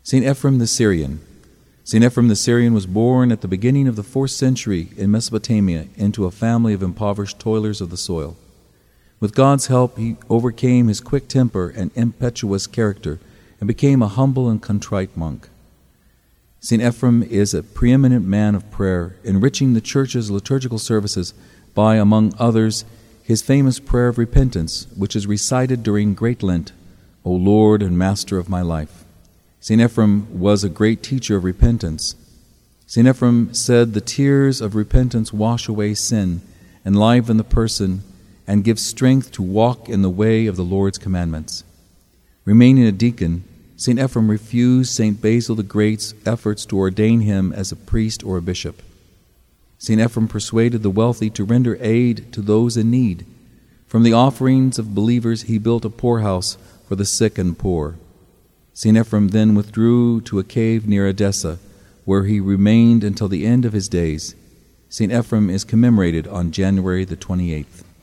St. Ephrem the Syrian. St. Ephrem the Syrian was born at the beginning of the 4th century in Mesopotamia into a family of impoverished toilers of the soil. With God's help, he overcame his quick temper and impetuous character and became a humble and contrite monk. St. Ephrem is a preeminent man of prayer, enriching the Church's liturgical services by, among others, his famous prayer of repentance, which is recited during Great Lent, O Lord and Master of my life. St. Ephrem was a great teacher of repentance. St. Ephrem said the tears of repentance wash away sin, enliven the person, and give strength to walk in the way of the Lord's commandments. Remaining a deacon, St. Ephrem refused St. Basil the Great's efforts to ordain him as a priest or a bishop. St. Ephrem persuaded the wealthy to render aid to those in need. From the offerings of believers, he built a poorhouse for the sick and poor. St. Ephrem then withdrew to a cave near Edessa, where he remained until the end of his days. St. Ephrem is commemorated on January the 28th.